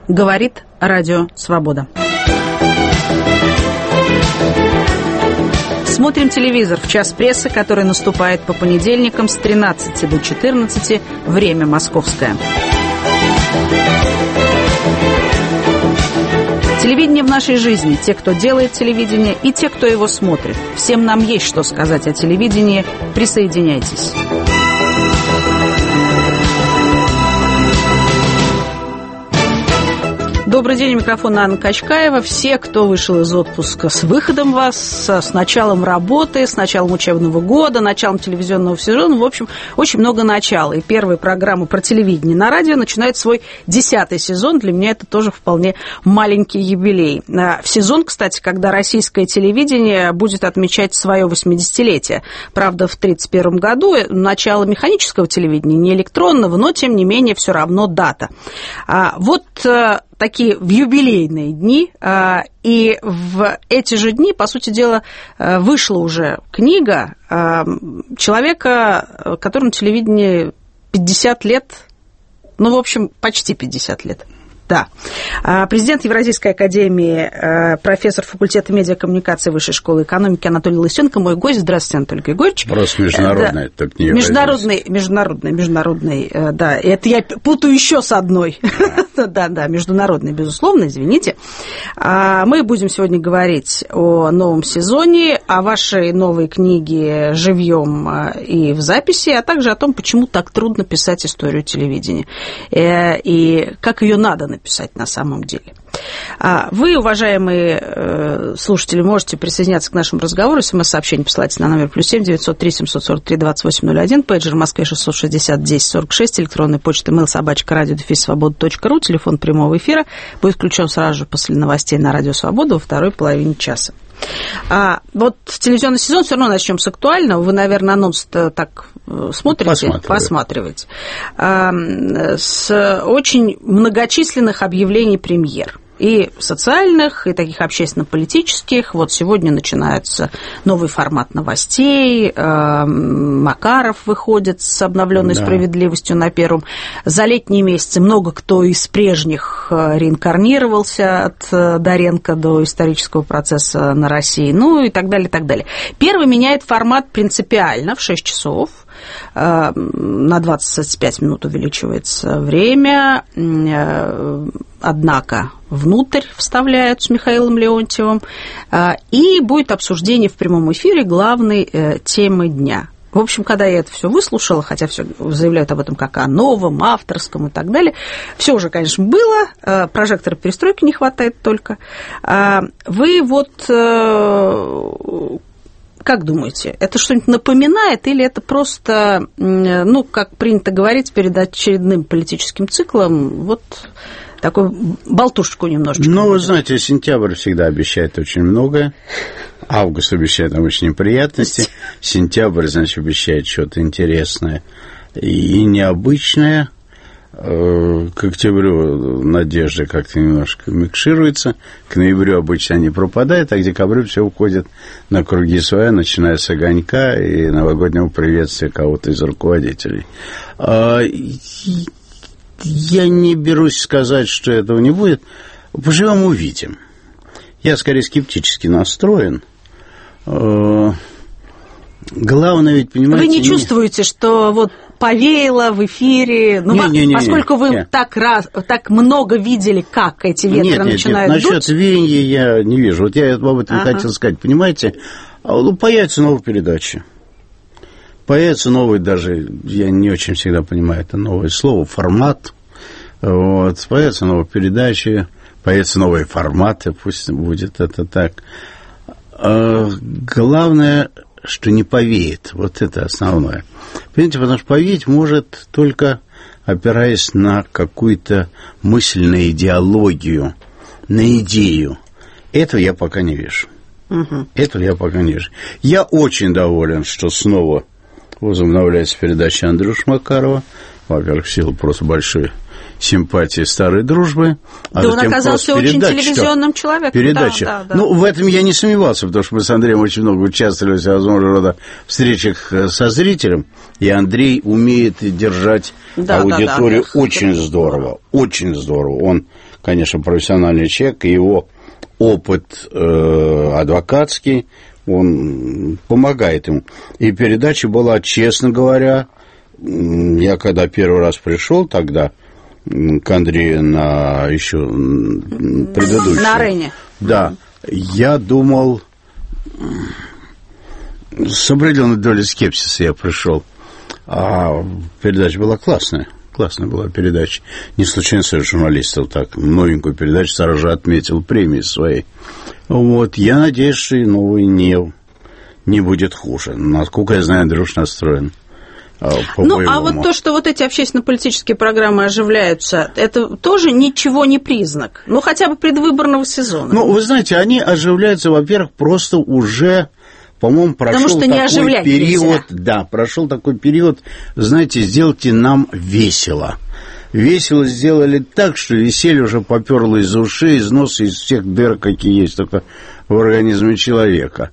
Говорит Радио Свобода. Смотрим телевизор в час прессы, который наступает по понедельникам с 13 до 14, время московское. Телевидение в нашей жизни. Те, кто делает телевидение, и те, кто его смотрит. Всем нам есть что сказать о телевидении. Присоединяйтесь. Добрый день, у микрофона Анна Качкаева. Все, кто вышел из отпуска с выходом вас, с началом работы, с началом учебного года, началом телевизионного сезона, в общем, очень много начала. И первая программа про телевидение на радио начинает свой 10-й сезон. Для меня это тоже вполне маленький юбилей. В сезон, кстати, когда российское телевидение будет отмечать свое 80-летие. Правда, в 1931 году начало механического телевидения, не электронного, но, тем не менее, все равно дата. Вот такие в юбилейные дни, и в эти же дни, по сути дела, вышла уже книга человека, которому телевидение 50 лет, ну, в общем, почти 50 лет. Да. Президент Евразийской академии, профессор факультета медиакоммуникации Высшей школы экономики Анатолий Лысенко, мой гость. Здравствуйте, Анатолий Григорьевич. Просто международный, да. Так не Международный, да. Это я путаю еще с одной. Да, международный, безусловно, извините. Мы будем сегодня говорить о новом сезоне, о вашей новой книге живьем и в записи, а также о том, почему так трудно писать историю телевидения и как ее надо написать на самом деле. Вы, уважаемые слушатели, можете присоединяться к нашему разговору. СМС-сообщение посылайте на номер +7 903 743 2801, пейджер в Москве 660 10 46, электронная почта mail@radio-свобода.ру, телефон прямого эфира будет включен сразу же после новостей на Радио Свобода во второй половине часа. Вот телевизионный сезон, все равно начнем с актуального. Вы, наверное, анонс-то так смотрите? Посматриваете. С очень многочисленных объявлений премьер. И социальных, и таких общественно-политических. Вот сегодня начинается новый формат новостей. Макаров выходит с обновленной справедливостью на первом. За летние месяцы много кто из прежних реинкарнировался, от Доренко до исторического процесса на России, ну и так далее, так далее. Первый меняет формат принципиально в 6 часов. На 25 минут увеличивается время, однако внутрь вставляют с Михаилом Леонтьевым, и будет обсуждение в прямом эфире главной темы дня. В общем, когда я это все выслушала, хотя все заявляют об этом как о новом, авторском и так далее, все уже, конечно, было, прожектора перестройки не хватает только. Вы вот... Как думаете, это что-нибудь напоминает или это просто, ну, как принято говорить, перед очередным политическим циклом, вот такую болтушку немножечко? Ну, вы знаете, сентябрь всегда обещает очень многое, август обещает нам очень неприятности, сентябрь, значит, обещает что-то интересное и необычное. К октябрю надежда как-то немножко микшируется, к ноябрю обычно они пропадают, а к декабрю все уходит на круги своя, начиная с огонька и новогоднего приветствия кого-то из руководителей. Я не берусь сказать, что этого не будет. Поживем, увидим. Я скорее скептически настроен. Главное ведь, понимаете... Вы не чувствуете, что вот повеяло в эфире, поскольку вы так много видели, как эти ветры начинают дуть? Насчет веяния я не вижу. Вот я об этом хотел сказать. Понимаете, появится новая передача. Появится новый даже, я не очень всегда понимаю это новое слово, формат. Вот. Появятся новые передачи, появятся новые форматы, пусть будет это так. Главное, что не повеет. Вот это основное. Понимаете, потому что повеять может только опираясь на какую-то мысль, на идеологию, на идею. Этого я пока не вижу. Этого я пока не вижу. Я очень доволен, что снова возобновляется передача Андрюши Макарова. Во-первых, в силу просто большой симпатии старой дружбы. Да, он оказался очень телевизионным человеком. Передача. Да. Ну, в этом я не сомневался, потому что мы с Андреем очень много участвовали в всевозможного рода встречах со зрителем, и Андрей умеет держать аудиторию очень здорово, очень здорово. Он конечно, профессиональный человек, и его опыт адвокатский, он помогает ему. И передача была, честно говоря, я когда первый раз пришел тогда к Андрею на еще предыдущий. На арене. Да, я думал, с определенной долей скепсиса я пришел. А передача была классная. Классная была передача. Не случайно совет журналистов так новенькую передачу сразу же отметил премии своей. Вот, я надеюсь, что и новый не будет хуже. Насколько я знаю, Андрюш настроен. А вот то, что вот эти общественно-политические программы оживляются, это тоже ничего не признак? Ну, хотя бы предвыборного сезона. Ну, вы знаете, они оживляются, во-первых, просто уже, по-моему, прошел такой период. Да, прошел такой период, знаете, сделайте нам весело. Весело сделали так, что веселье уже поперло из ушей, из носа, из всех дыр, какие есть только в организме человека.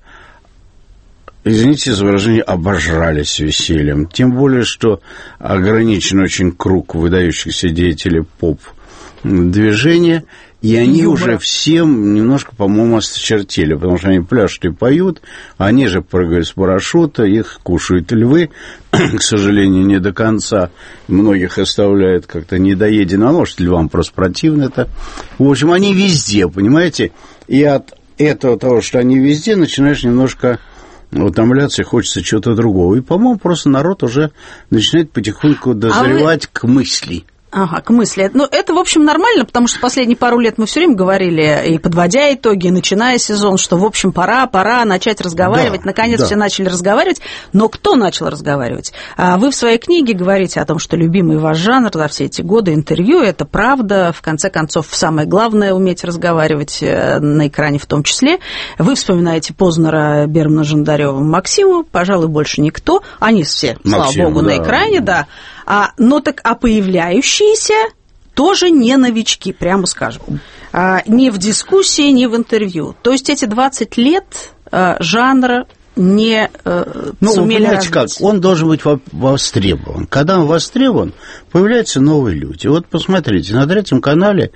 Извините за выражение, обожрались весельем. Тем более, что ограничен очень круг выдающихся деятелей поп-движения, и они уже всем немножко, по-моему, осточертели, потому что они пляшут и поют, они же прыгают с парашюта, их кушают львы, к сожалению, не до конца, многих оставляют как-то недоедено, а может, львам просто противно это. В общем, они везде, понимаете, и от этого того, что они везде, начинаешь немножко утомляться, и хочется чего-то другого. И, по-моему, просто народ уже начинает потихоньку дозревать к мысли. Ага, к мысли. Ну, это, в общем, нормально, потому что последние пару лет мы все время говорили, и подводя итоги, и начиная сезон, что, в общем, пора начать разговаривать. Да, наконец, все начали разговаривать. Но кто начал разговаривать? Вы в своей книге говорите о том, что любимый ваш жанр за все эти годы интервью, это правда. В конце концов, самое главное — уметь разговаривать на экране в том числе. Вы вспоминаете Познера, Бермана, Жандарёва, Максимова, пожалуй, больше никто. Они все, слава богу, на экране, да. Но появляющиеся тоже не новички, прямо скажем. Ни в дискуссии, ни в интервью. То есть эти 20 лет жанра не сумели развить. Как? Он должен быть востребован. Когда он востребован, появляются новые люди. Вот посмотрите, на третьем канале,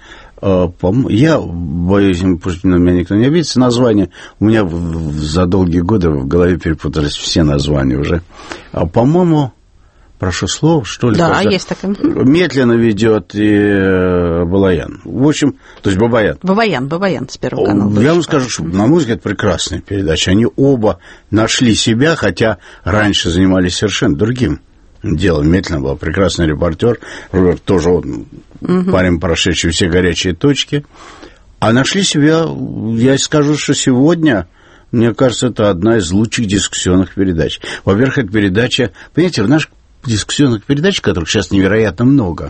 я боюсь, пусть на меня никто не обидится, название, у меня за долгие годы в голове перепутались все названия уже. По-моему, прошу слов, что ли? Да, есть такое. Медленно ведет и Балаян. В общем, то есть Бабаян. Бабаян с Первого канала. Я вам скажу, что, на мой взгляд, прекрасная передача. Они оба нашли себя, хотя раньше занимались совершенно другим делом. Медленно был прекрасный репортер, тоже парень, прошедший все горячие точки. А нашли себя, я скажу, что сегодня... Мне кажется, это одна из лучших дискуссионных передач. Во-первых, это передача... Понимаете, в наших дискуссионных передач, которых сейчас невероятно много,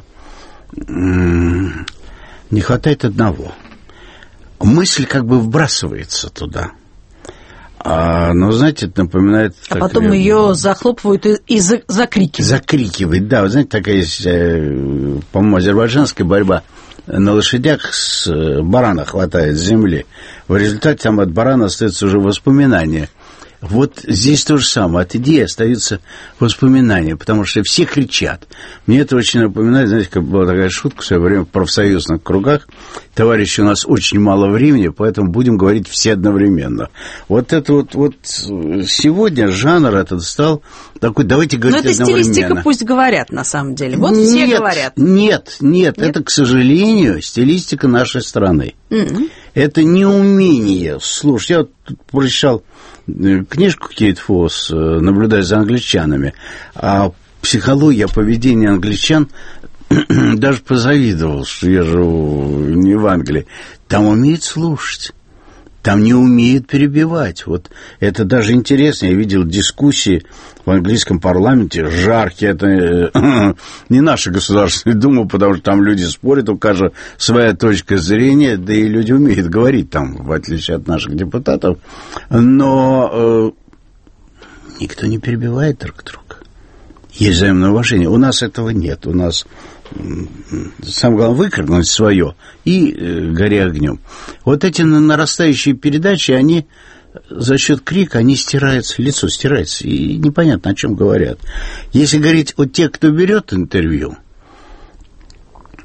не хватает одного. Мысль как бы вбрасывается туда. Но, знаете, это напоминает... А потом ее захлопывают и закрикивают. Закрикивают, да. Вы знаете, такая есть, по-моему, азербайджанская борьба. На лошадях с барана хватает с земли. В результате там от барана остаются уже воспоминания. Вот здесь то же самое. От идеи остаются воспоминания, потому что все кричат. Мне это очень напоминает, знаете, как была такая шутка в свое время в профсоюзных кругах. Товарищи, у нас очень мало времени, поэтому будем говорить все одновременно. Вот это вот сегодня жанр этот стал такой, давайте говорить одновременно. Но это стилистика, пусть говорят, на самом деле. Вот все говорят. Нет, это, к сожалению, стилистика нашей страны. Это неумение. Слушай, я вот тут прочитал книжку Кейт Фосс, наблюдая за англичанами, а психология поведения англичан, даже позавидовал, что я живу не в Англии. Там умеют слушать, там не умеют перебивать. Вот это даже интересно. Я видел дискуссии в английском парламенте, жаркие. Это не наша Государственная Дума, потому что там люди спорят, у каждого своя точка зрения, да и люди умеют говорить там, в отличие от наших депутатов. Но никто не перебивает друг друга. Есть взаимное уважение. У нас этого нет. У нас самое главное выкрикнуть свое и гори огнем. Вот эти нарастающие передачи, они за счет крика, они стираются, лицо стирается, и непонятно, о чем говорят. Если говорить о тех, кто берет интервью,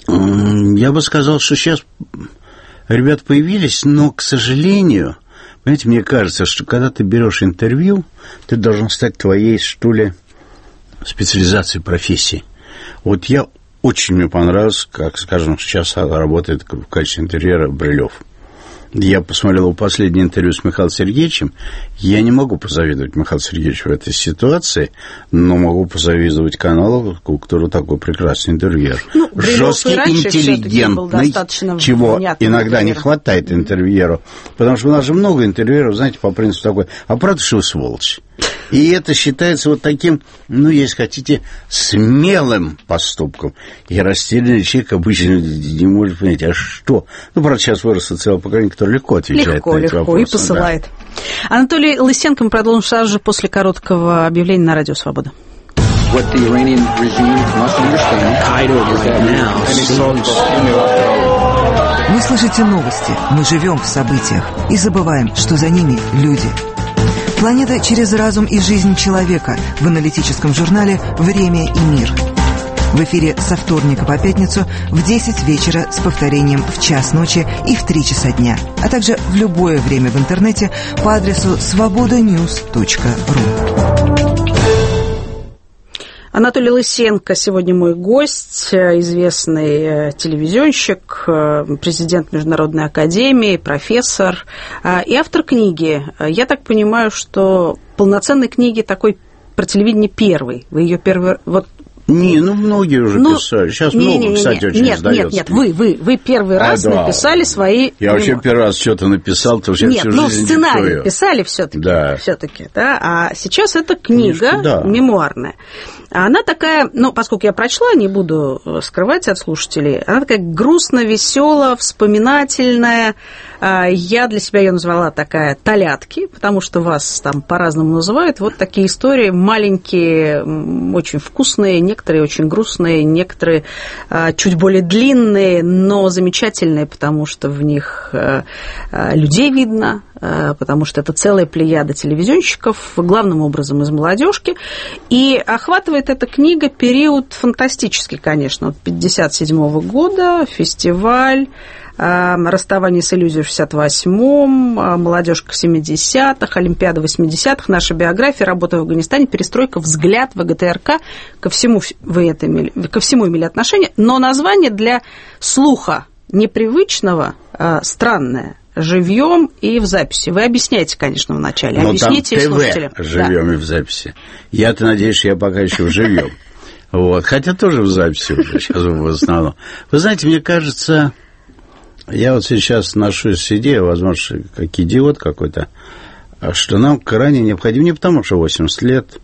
Я бы сказал, что сейчас ребята появились, но, к сожалению, понимаете, мне кажется, что когда ты берешь интервью, ты должен стать твоей, что ли, специализацией профессии. Вот мне понравилось, как, скажем, сейчас работает в качестве интерьера Брилев. Я посмотрел его последнее интервью с Михаилом Сергеевичем. Я не могу позавидовать Михаилу Сергеевичу в этой ситуации, но могу позавидовать каналу, у которого такой прекрасный интервьюер. Жесткий, интеллигентный, чего иногда не хватает интервьюеру. Потому что у нас же много интервьюеров, знаете, по принципу такой, а правда, что вы сволочь? И это считается вот таким, если хотите, смелым поступком. И растерянный человек обычно не может понять, а что? Правда, сейчас выросло целое поколение, которое легко отвечает на эти вопросы. И посылает. Да. Анатолий Лысенко, мы продолжим сразу же после короткого объявления на Радио Свобода. Вы слышите новости, мы живем в событиях и забываем, что за ними люди. Планета через разум и жизнь человека в аналитическом журнале «Время и мир». В эфире со вторника по пятницу в 10 вечера с повторением в час ночи и в 3 часа дня, а также в любое время в интернете по адресу svobodanews.ru. Анатолий Лысенко сегодня мой гость, известный телевизионщик, президент Международной академии, профессор и автор книги. Я так понимаю, что полноценной книги такой про телевидение первый. Вы ее первый... многие уже писали. Сейчас много, кстати, очень издается. Нет, вы первый раз написали свои... Я вообще первый раз что-то написал, то всю жизнь сценарий писали все-таки, да. А сейчас это книга мемуарная. Она такая, поскольку я прочла, не буду скрывать от слушателей, она такая грустно-веселая, вспоминательная. Я для себя ее назвала такая «Толятки», потому что вас там по-разному называют. Вот такие истории маленькие, очень вкусные, некоторые очень грустные, некоторые чуть более длинные, но замечательные, потому что в них людей видно, потому что это целая плеяда телевизионщиков, главным образом из молодежки. И охватывает эта книга период фантастический, конечно, от 1957 года, фестиваль, расставание с иллюзией в 68-м, молодежка 70-х, Олимпиада 80-х, наша биография, работа в Афганистане, перестройка, взгляд ВГТРК, ко всему имели отношение, но название для слуха непривычного странное. Живьем и в записи. Вы объясняете, конечно, вначале. Объясните там слушателям. Живьем и в записи. Я-то надеюсь, что я пока еще в живьем. Хотя тоже в записи уже, сейчас в основном. Вы знаете, мне кажется, я вот сейчас ношусь с идеей, возможно, как идиот какой-то, что нам крайне необходимо, не потому что 80 лет,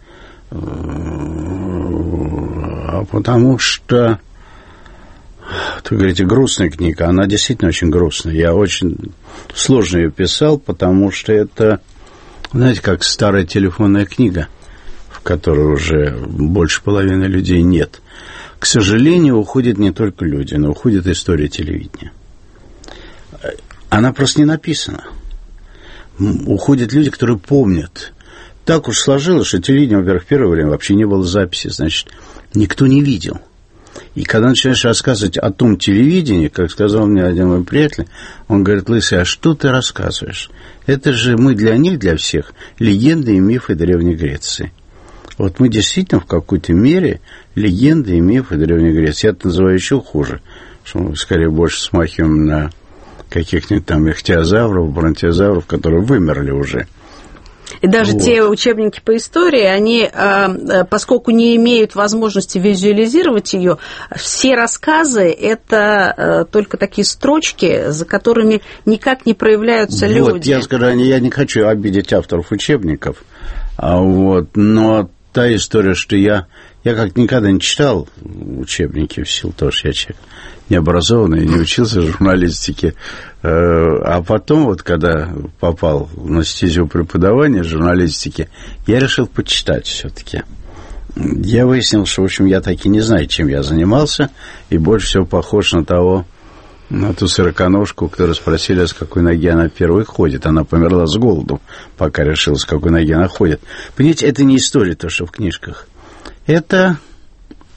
а потому что, вы говорите, грустная книга, она действительно очень грустная. Я очень сложно ее писал, потому что это, знаете, как старая телефонная книга, в которой уже больше половины людей нет. К сожалению, уходят не только люди, но уходит история телевидения. Она просто не написана. Уходят люди, которые помнят. Так уж сложилось, что телевидение, во-первых, в первое время вообще не было записи, значит, никто не видел. И когда начинаешь рассказывать о том телевидении, как сказал мне один мой приятель, он говорит: Лысый, а что ты рассказываешь? Это же мы для них, для всех, легенды и мифы Древней Греции. Вот мы действительно в какой-то мере легенды и мифы Древней Греции. Я это называю еще хуже, что мы скорее больше смахиваем на каких-нибудь там ихтиозавров, бронтиозавров, которые вымерли уже. И даже те учебники по истории, они, поскольку не имеют возможности визуализировать ее, все рассказы – это только такие строчки, за которыми никак не проявляются люди. Я скажу, я не хочу обидеть авторов учебников, но та история, что я как никогда не читал учебники в силу того, что я человек необразованный, не учился журналистике. А потом, когда попал на стезю преподавания журналистики, я решил почитать все-таки. Я выяснил, что, в общем, я так и не знаю, чем я занимался, и больше всего похож на ту сороконожку, которую спросили, с какой ноги она первой ходит. Она померла с голоду, пока решила, с какой ноги она ходит. Понимаете, это не история, то, что в книжках. Это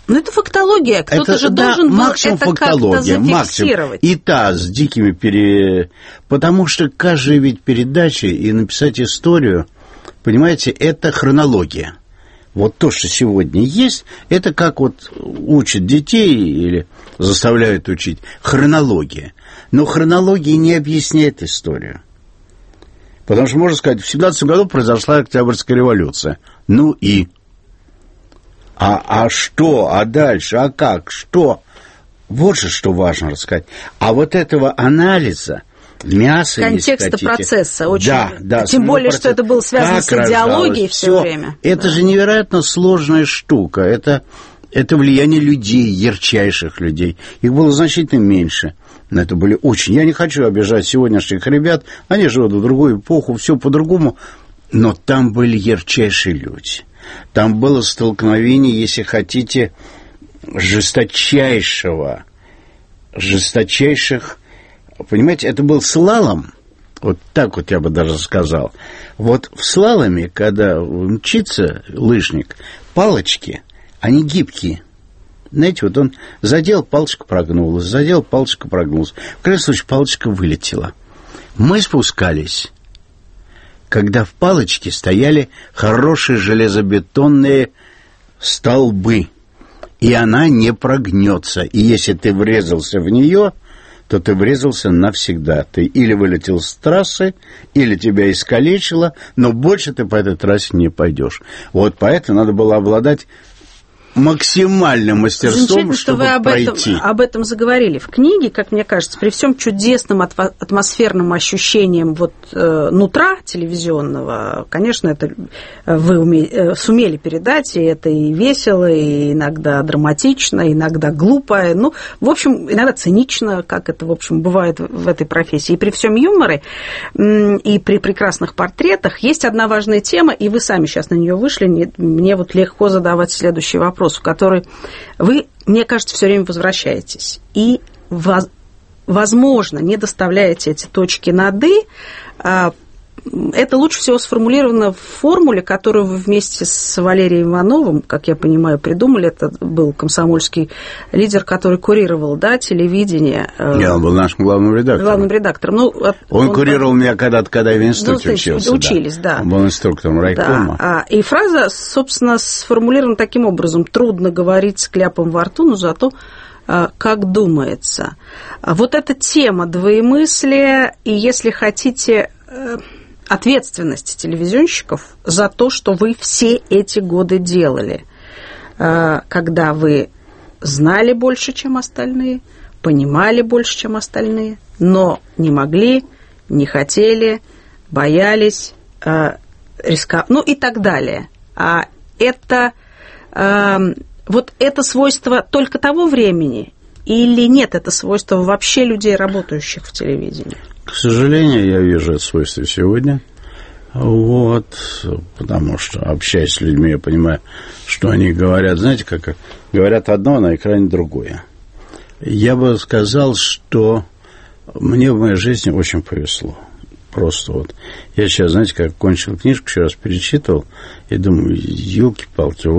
Ну, это фактология. Кто-то же должен был это как-то зафиксировать. И та с дикими Потому что каждая ведь передача и написать историю, понимаете, это хронология. Вот то, что сегодня есть, это как вот учат детей или заставляют учить. Хронология. Но хронология не объясняет историю. Потому что, можно сказать, в 17 году произошла Октябрьская революция. Ну и... А что? А дальше? А как? Что? Вот же что важно рассказать. А вот этого анализа, мяса, контекста процесса очень. Да, тем более, что это было связано с идеологией все время. Это же невероятно сложная штука. Это влияние людей, ярчайших людей. Их было значительно меньше. Но это были очень... Я не хочу обижать сегодняшних ребят. Они живут в другую эпоху, все по-другому. Но там были ярчайшие люди. Там было столкновение, если хотите, жесточайших... Понимаете, это был слалом. Вот так вот я бы даже сказал. Вот в слаломе, когда мчится лыжник, палочки, они гибкие. Знаете, вот он задел, палочка прогнулась, задел, палочка прогнулась. В крайнем случае, палочка вылетела. Мы спускались, когда в палочке стояли хорошие железобетонные столбы, и она не прогнется. И если ты врезался в нее, то ты врезался навсегда. Ты или вылетел с трассы, или тебя искалечило, но больше ты по этой трассе не пойдешь. Вот поэтому надо было обладать максимальным мастерством, чтобы пройти. Об этом заговорили в книге, как мне кажется, при всем чудесном атмосферном ощущением нутра телевизионного, конечно, это вы сумели передать, и это и весело, и иногда драматично, иногда глупо, в общем, иногда цинично, как это, в общем, бывает в этой профессии. И при всем юморе, и при прекрасных портретах есть одна важная тема, и вы сами сейчас на нее вышли, мне легко задавать следующий вопрос, в который вы, мне кажется, все время возвращаетесь. И, возможно, не доставляете эти точки над «и». Это лучше всего сформулировано в формуле, которую вы вместе с Валерием Ивановым, как я понимаю, придумали. Это был комсомольский лидер, который курировал, телевидение. Он был нашим главным редактором. Он курировал меня когда-то, когда я в институте учился. Учились, да. Он был инструктором райкома. Да. И фраза, собственно, сформулирована таким образом. Трудно говорить с кляпом во рту, но зато как думается. Вот эта тема двоемыслия, и, если хотите, ответственности телевизионщиков за то, что вы все эти годы делали, когда вы знали больше, чем остальные, понимали больше, чем остальные, но не могли, не хотели, боялись, рисковали, и так далее. Это свойство только того времени или нет, это свойство вообще людей, работающих в телевидении? К сожалению, я вижу это свойство сегодня. Потому что, общаясь с людьми, я понимаю, что они говорят. Знаете, как говорят одно, а на экране другое. Я бы сказал, что мне в моей жизни очень повезло. Просто я сейчас, знаете, как кончил книжку, еще раз перечитывал, и думаю, елки-палки,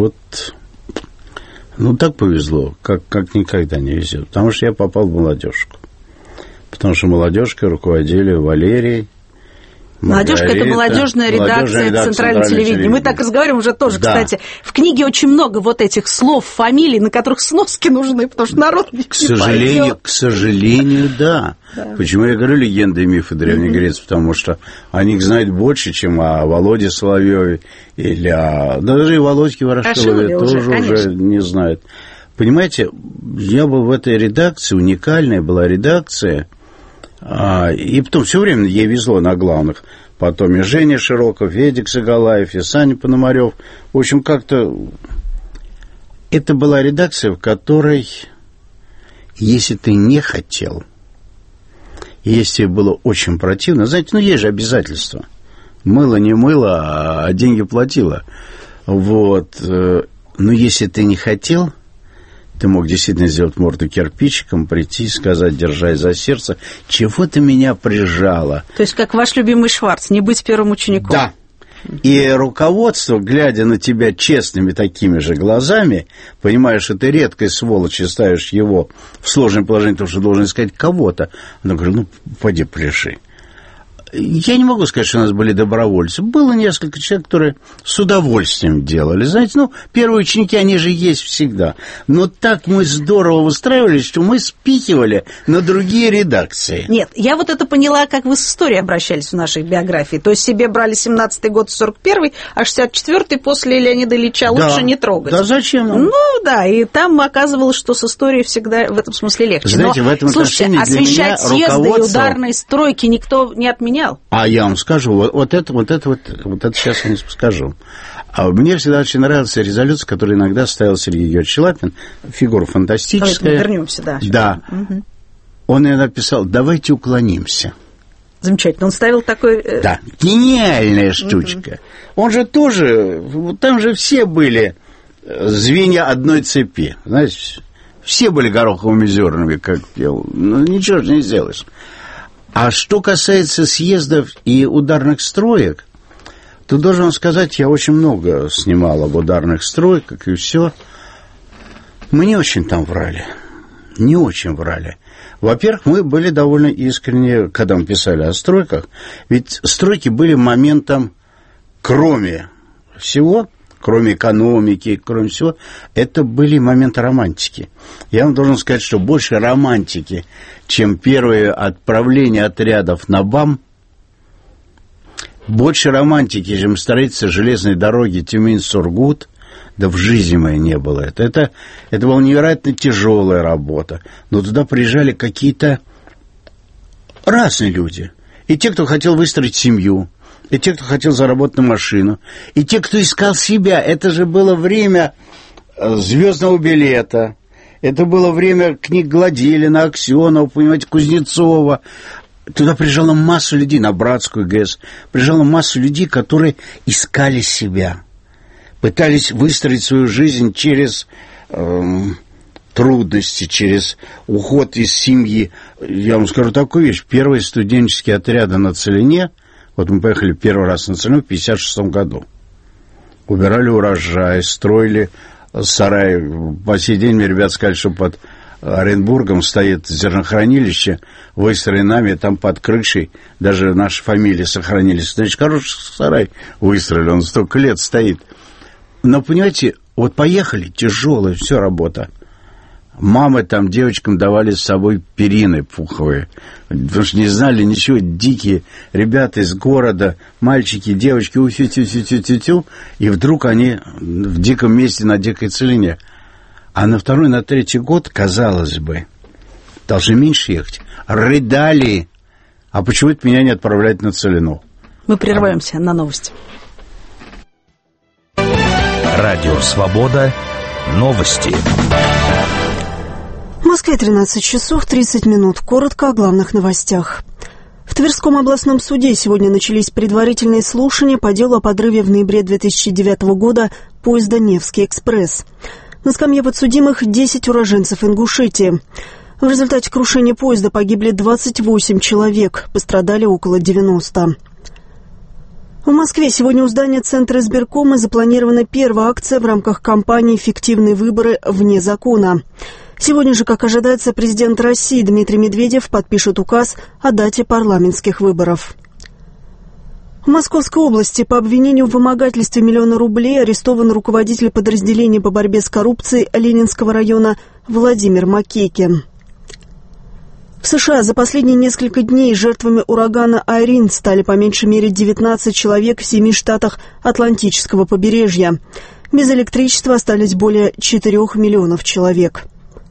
так повезло, как никогда не везет. Потому что я попал в молодежку. Потому что молодежкой руководили Валерий, Молодежка — это молодежная редакция Центрального телевидения. Мы так разговариваем уже тоже, да. Кстати. В книге очень много этих слов, фамилий, на которых сноски нужны, потому что народ не поймет. К сожалению, да. Почему я говорю легенды и мифы Древней Греции? Потому что о них знают больше, чем о Володе Соловьеве или даже и Володьке Ворошилове тоже уже не знают. Понимаете, я был в этой редакции, уникальная была редакция. И потом все время ей везло на главных. Потом и Женя Широков, и Эдик Сагалаев, и Саня Пономарев. В общем, как-то это была редакция, в которой, если ты не хотел, если было очень противно, знаете, есть же обязательства. Мыло не мыло, а деньги платило. Но если ты не хотел, ты мог действительно сделать морду кирпичиком, прийти, сказать, держась за сердце, чего ты меня прижала. То есть, как ваш любимый Шварц, не быть первым учеником. Да. И руководство, глядя на тебя честными такими же глазами, понимаешь, что ты редкой сволочь и ставишь его в сложное положение, потому что должен искать кого-то. Она говорит, ну, поди пляши. Я не могу сказать, что у нас были добровольцы. Было несколько человек, которые с удовольствием делали. Знаете, ну, первые ученики, они же есть всегда. Но так мы здорово выстраивались, что мы спихивали на другие редакции. Нет, я вот это поняла, как вы с историей обращались в нашей биографии. То есть себе брали 17-й год, 41-й, а 64-й после Леонида Ильича лучше не трогать. Да зачем нам? Ну, да, и там оказывалось, что с историей всегда в этом смысле легче. Знаете, но, в этом слушайте, освещать съезды и ударные стройки никто не отменял. А я вам скажу, вот это сейчас я не скажу. А мне всегда очень нравилась резолюция, которую иногда ставил Сергей Георгиевич Лапин, фигура фантастическая. Давайте вернемся, да. Да. Угу. Он иногда писал, давайте уклонимся. Замечательно. Он ставил такой... Да, гениальная штучка. Он же тоже, там же все были звенья одной цепи. Знаете, все были гороховыми зернами, как пел. Ну, ничего же не сделаешь. А что касается съездов и ударных строек, то должен вам сказать, я очень много снимал об ударных стройках и все. Мы не очень там врали. Не очень врали. Во-первых, мы были довольно искренне, когда мы писали о стройках, ведь стройки были моментом, кроме всего, кроме экономики, кроме всего, это были моменты романтики. Я вам должен сказать, что больше романтики, чем первые отправления отрядов на БАМ, больше романтики, чем строительство железной дороги Тюмень-Сургут, да в жизни моей не было. Это была невероятно тяжелая работа. Но туда приезжали какие-то разные люди. И те, кто хотел выстроить семью, и те, кто хотел заработать на машину, и те, кто искал себя. Это же было время «Звездного билета», это было время книг Гладилина, Аксенова, понимаете, Кузнецова. Туда приезжала масса людей, на Братскую ГЭС, приезжала масса людей, которые искали себя, пытались выстроить свою жизнь через трудности, через уход из семьи. Я вам скажу такую вещь. Первые студенческие отряды на Целине, вот мы поехали первый раз на Целину в 1956 году. Убирали урожай, строили сарай. По сей день мне ребята сказали, что под Оренбургом стоит зернохранилище, выстроено нами, там под крышей даже наши фамилии сохранились. Значит, хороший сарай выстроили, он столько лет стоит. Но, понимаете, вот поехали, тяжелая все работа. Мамы там девочкам давали с собой перины пуховые, потому что не знали ничего, дикие ребята из города, мальчики, девочки, тю-тю-тю-тю-тю, и вдруг они в диком месте на дикой целине. А на второй, на третий год, казалось бы, должны меньше ехать. Рыдали. А почему это меня не отправляют на Целину? Мы прерываемся на новости. Радио «Свобода». Новости. В Москве 13 часов 30 минут. Коротко о главных новостях. В Тверском областном суде сегодня начались предварительные слушания по делу о подрыве в ноябре 2009 года поезда «Невский экспресс». На скамье подсудимых 10 уроженцев Ингушетии. В результате крушения поезда погибли 28 человек, пострадали около 90. В Москве сегодня у здания Центра избиркома запланирована первая акция в рамках кампании «Фиктивные выборы вне закона». Сегодня же, как ожидается, президент России Дмитрий Медведев подпишет указ о дате парламентских выборов. В Московской области по обвинению в вымогательстве $1 миллион рублей арестован руководитель подразделения по борьбе с коррупцией Ленинского района Владимир Макейкин. В США за последние несколько дней жертвами урагана Айрин стали по меньшей мере 19 человек в 7 штатах Атлантического побережья. Без электричества остались более 4 миллионов человек.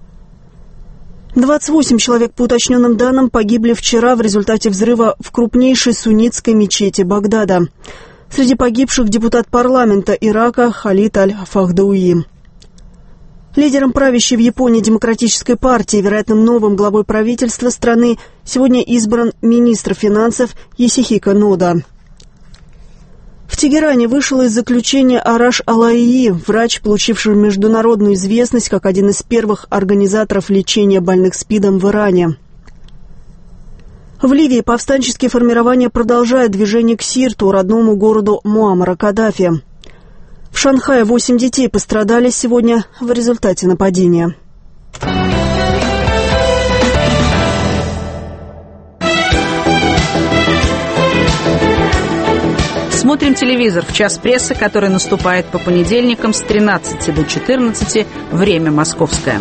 28 человек, по уточненным данным, погибли вчера в результате взрыва в крупнейшей суннитской мечети Багдада. Среди погибших депутат парламента Ирака Халид Аль-Фахдауи. Лидером правящей в Японии демократической партии, вероятным новым главой правительства страны, сегодня избран министр финансов Йосихико Нода. В Тегеране вышел из заключения Араш Алаии, врач, получивший международную известность как один из первых организаторов лечения больных СПИДом в Иране. В Ливии повстанческие формирования продолжают движение к Сирту, родному городу Муаммара Каддафи. В Шанхае 8 детей пострадали сегодня в результате нападения. Смотрим телевизор в час прессы, который наступает по понедельникам с 13 до 14, время московское.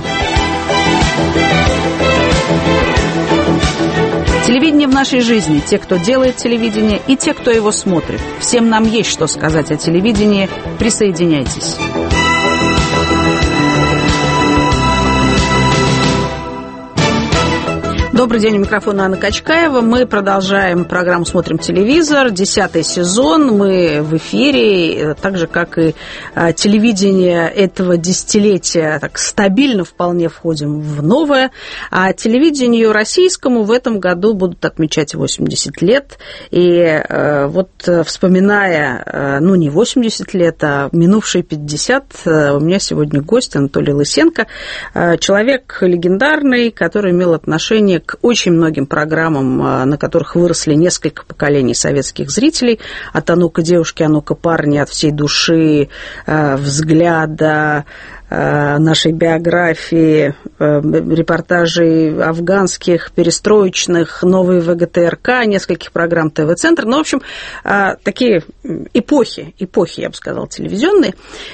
Телевидение в нашей жизни. Те, кто делает телевидение, и те, кто его смотрит. Всем нам есть что сказать о телевидении. Присоединяйтесь. Добрый день, у микрофона Анна Качкаева. Мы продолжаем программу «Смотрим телевизор». 10-й сезон. Мы в эфире, так же, как и телевидение этого десятилетия, так стабильно вполне входим в новое. А телевидению российскому в этом году будут отмечать 80 лет. И вот вспоминая, ну, не 80 лет, а минувшие 50, у меня сегодня гость Анатолий Лысенко. Человек легендарный, который имел отношение к очень многим программам, на которых выросли несколько поколений советских зрителей. От «А ну-ка, девушки, а ну-ка, парни», «От всей души», «Взгляда», нашей биографии, репортажей афганских, перестроечных, новой ВГТРК, нескольких программ ТВ-центр. Ну, в общем, такие эпохи, я бы сказала, телевизионные.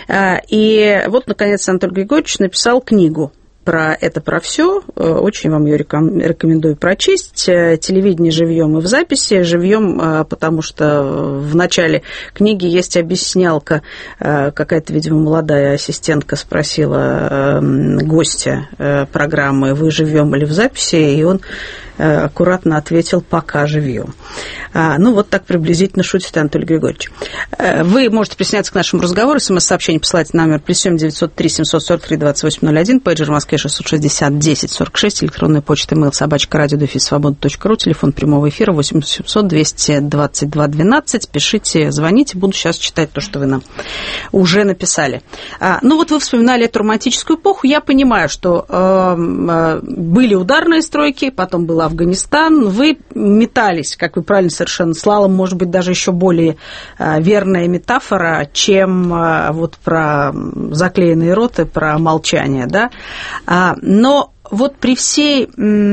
И вот, наконец, Анатолий Григорьевич написал книгу про это, про все. Очень вам ее рекомендую прочесть. Телевидение живьем и в записи. Живьем, потому что в начале книги есть объяснялка. Какая-то, видимо, молодая ассистентка спросила гостя программы: вы живьем или в записи? И он аккуратно ответил: пока живьем. Ну, вот так приблизительно шутит Анатолий Григорьевич. Вы можете присоединяться к нашему разговору. СМС-сообщение посылайте на номер +7 903 743 2801, пейджер в Москве 660 10 46, электронная почта mail@radio-свобода.ру, телефон прямого эфира 8 800 222 12. Пишите, звоните, буду сейчас читать то, что вы нам уже написали. Ну, вот вы вспоминали эту романтическую эпоху. Я понимаю, что были ударные стройки, потом был Афганистан. Вы метались, как вы правильно совершенно, слалом, может быть, даже еще более верная метафора, чем вот про заклеенные роты, про молчание, да. Но вот при всей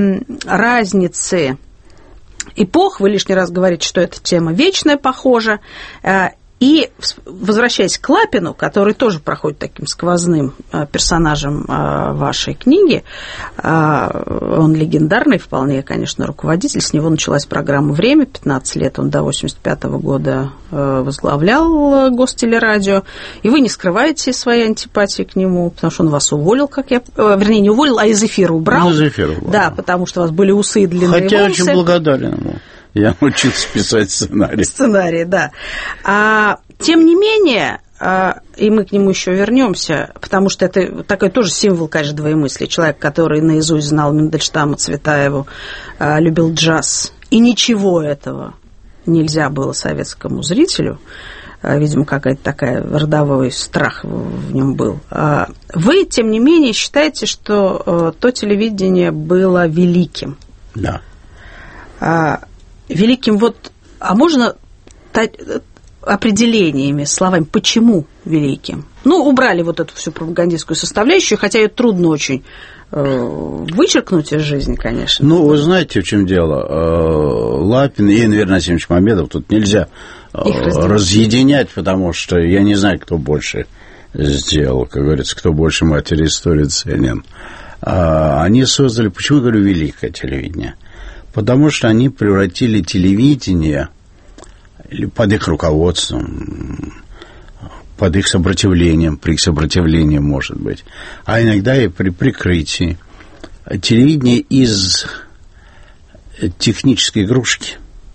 разнице эпох, вы лишний раз говорите, что эта тема вечная, похожа, и, возвращаясь к Лапину, который тоже проходит таким сквозным персонажем вашей книги, он легендарный вполне, конечно, руководитель, с него началась программа «Время», 15 лет он до 85 года возглавлял Гостелерадио, и вы не скрываете своей антипатии к нему, потому что он вас уволил, как я... Вернее, не уволил, а из эфира убрал. Из эфира убрал. Да, потому что у вас были усы и длинные волосы. Хотя очень благодарен ему. Я научился писать сценарий. Сценарий, да. Тем не менее, и мы к нему еще вернемся, потому что это такой тоже символ, конечно, двоемыслия. Человек, который наизусть знал Мандельштама, Цветаеву, любил джаз. И ничего этого нельзя было советскому зрителю. Видимо, какая-то такая родовой страх в нем был. Вы, тем не менее, считаете, что то телевидение было великим? Да. Великим вот... А можно определениями, словами, почему великим? Ну, убрали вот эту всю пропагандистскую составляющую, хотя ее трудно очень вычеркнуть из жизни, конечно. Ну, вы знаете, в чем дело? Лапин и Энвер Насимович Мамедов тут нельзя разъединять, потому что я не знаю, кто больше сделал, как говорится, кто больше матери истории ценен. Они создали, почему я говорю великое телевидение? Потому что они превратили телевидение под их руководством, под их сопротивлением, при их сопротивлении, может быть, а иногда и при прикрытии, телевидение из технической игрушки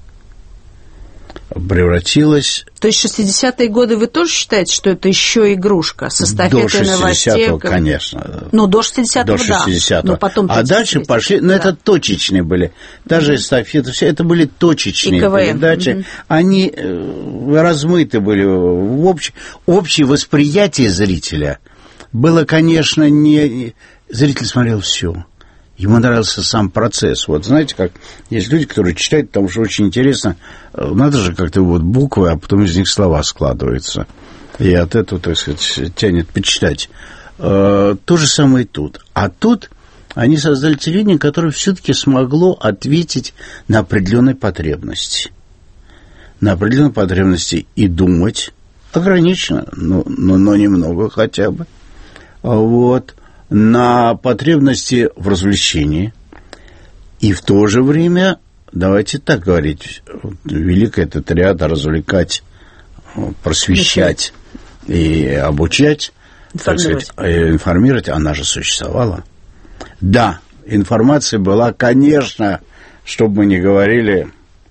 превратилось... То есть 60-е годы вы тоже считаете, что это еще игрушка с эстафетой новостей? До 60-го, конечно. Ну, до 60-го, до 60-го. Да. Но потом а дальше пошли... Ну, да. Это точечные были. Даже эстафеты, все это были точечные передачи. Они размыты были. Общее восприятие зрителя было, конечно, не... Зритель смотрел все. Ему нравился сам процесс. Вот знаете, как есть люди, которые читают, потому что очень интересно, надо же как-то вот буквы, а потом из них слова складываются. И от этого, так сказать, тянет почитать. То же самое и тут. А тут они создали телевидение, которое все-таки смогло ответить на определенные потребности. На определенные потребности и думать ограниченно, но немного хотя бы. Вот. На потребности в развлечении. И в то же время, давайте так говорить, великая эта триада развлекать, просвещать и обучать, информировать. Так сказать, информировать, она же существовала. Да, информация была, конечно, чтобы мы не говорили,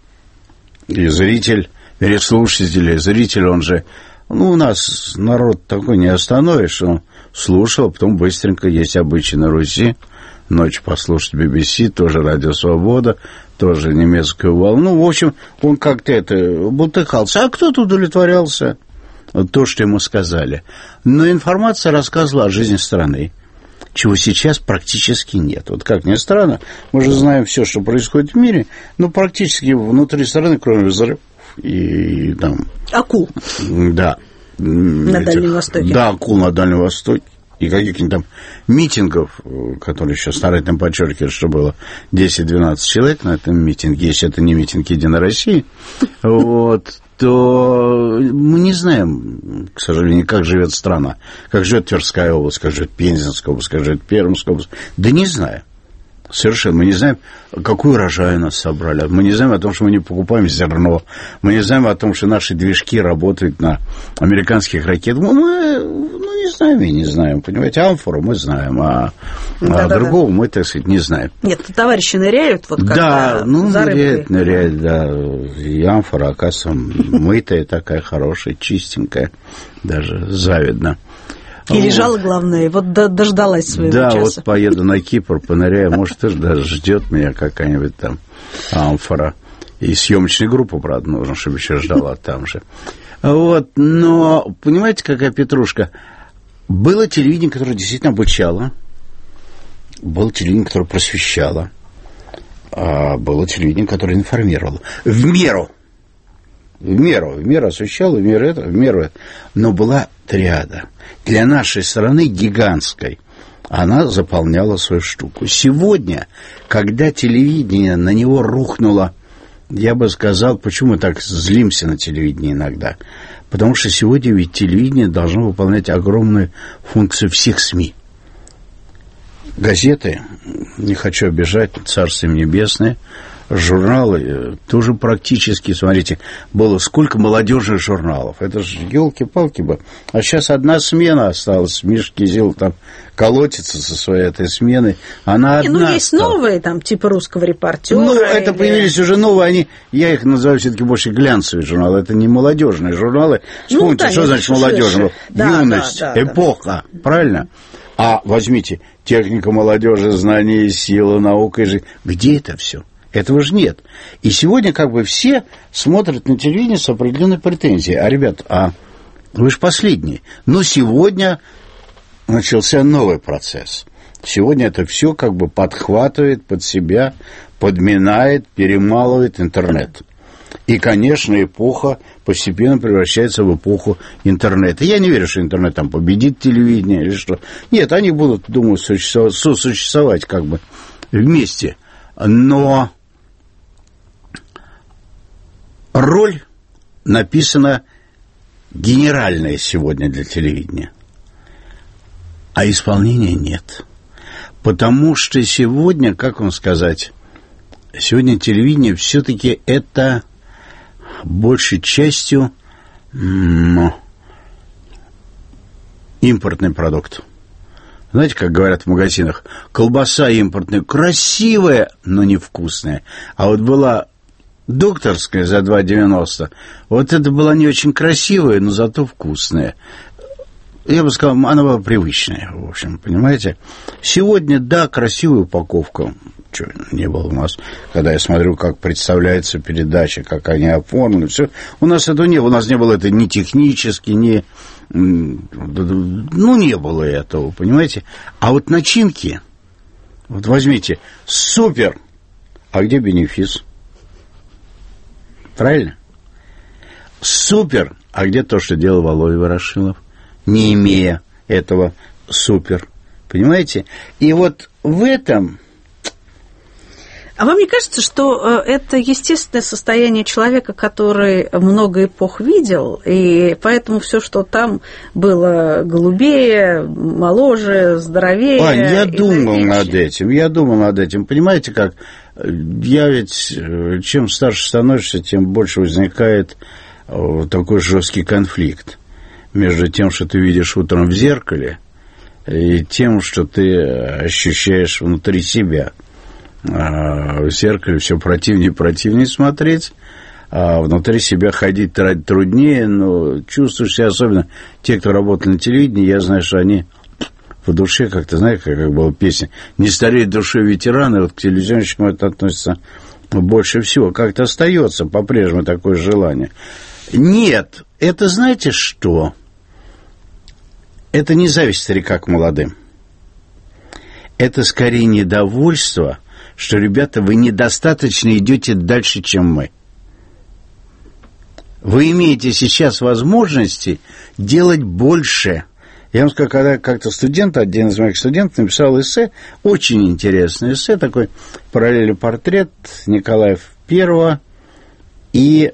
и зритель, или слушатель, зритель, он же, у нас народ такой не остановишь, он слушал, потом быстренько, есть обычай на Руси, ночью послушать BBC, тоже Радио Свобода, тоже немецкую волну. В общем, он как-то бултыхался, а кто-то удовлетворялся то, что ему сказали. Но информация рассказывала о жизни страны, чего сейчас практически нет. Вот как ни странно, мы же знаем все, что происходит в мире, но практически внутри страны, кроме взрывов и там... Акул. Да. На Дальнем Востоке. Да, акул на Дальнем Востоке. И каких-нибудь там митингов, которые еще старательно подчеркивают, что было 10-12 человек на этом митинге, если это не митинг «Единой России», вот, то мы не знаем, к сожалению, как живет страна, как живет Тверская область, как живет Пензенская область, как живет Пермская область. Да не знаем. Совершенно. Мы не знаем, какой урожай у нас собрали. Мы не знаем о том, что мы не покупаем зерно. Мы не знаем о том, что наши движки работают на американских ракетах. Мы не знаем и не знаем. Понимаете, амфору мы знаем, а другого мы, так сказать, не знаем. Нет, товарищи ныряют, вот когда ныряют, да. И амфора, оказывается, мытая такая, хорошая, чистенькая. Даже завидно. И лежала, главное, вот дождалась своего часа. Да, вот поеду на Кипр, поныряю, может, тоже даже ждет меня какая-нибудь там амфора. И съемочную группу, правда, нужно, чтобы еще ждала там же. Вот, но, понимаете, какая петрушка? Было телевидение, которое действительно обучало, было телевидение, которое просвещало, а было телевидение, которое информировало. В меру освещало, в меру. Но была триада. Для нашей страны гигантской. Она заполняла свою штуку. Сегодня, когда телевидение на него рухнуло, я бы сказал, почему мы так злимся на телевидение иногда? Потому что сегодня ведь телевидение должно выполнять огромную функцию всех СМИ. Газеты, не хочу обижать, Царство им небесное, журналы тоже практически, смотрите, было сколько молодежных журналов. Это же елки-палки бы. А сейчас одна смена осталась. Миша Кизил там колотится со своей этой сменой. Она одна. Есть новые, там, типа «Русского репортера». Это появились уже новые. Я их называю все-таки больше глянцевые журналы. Это не молодежные журналы. Вспомните, что значит молодежный? Юность, эпоха. Правильно? А возьмите техника молодежи, знания, сила, наука и жизнь. Где это все? Этого же нет. И сегодня как бы все смотрят на телевидение с определенной претензией. А, ребят, вы же последние. Но сегодня начался новый процесс. Сегодня это все как бы подхватывает под себя, подминает, перемалывает интернет. И, конечно, эпоха постепенно превращается в эпоху интернета. Я не верю, что интернет там победит телевидение или что. Нет, они будут, думаю, сосуществовать как бы вместе. Но роль написана генеральная сегодня для телевидения, а исполнения нет. Потому что сегодня, как вам сказать, сегодня телевидение все-таки это большей частью импортный продукт. Знаете, как говорят в магазинах, колбаса импортная, красивая, но невкусная. А вот была докторская за 2,90, вот это была не очень красивая, но зато вкусная. Я бы сказал, она была привычная, в общем, понимаете. Сегодня, да, красивая упаковка. Чего не было у нас, когда я смотрю, как представляется передача, как они оформлены, все. У нас этого не было. У нас не было это ни технически, ни... не было этого, понимаете. А вот начинки, Вот возьмите, супер, а где бенефис? Правильно? Супер, а где то, что делал Володя Ворошилов, не имея этого супер? Понимаете? И вот в этом... А вам не кажется, что это естественное состояние человека, который много эпох видел, и поэтому все, что там было голубее, моложе, здоровее... Я думал над этим. Понимаете, как? Я ведь, чем старше становишься, тем больше возникает такой жесткий конфликт между тем, что ты видишь утром в зеркале, и тем, что ты ощущаешь внутри себя. В зеркале все противнее и противнее смотреть, а внутри себя ходить труднее, но чувствуешь себя, особенно те, кто работал на телевидении, я знаю, что они в душе, как-то, знаете, как была песня, не стареют душой ветераны, вот к телевизионщикам это относится больше всего, как-то остается по-прежнему такое желание. Нет, это знаете что? Это не зависть старика к молодым. Это скорее недовольство, что, ребята, вы недостаточно идете дальше, чем мы. Вы имеете сейчас возможности делать больше. Я вам скажу, когда как-то один из моих студентов написал эссе, очень интересное эссе, такой параллелепортрет Николая I и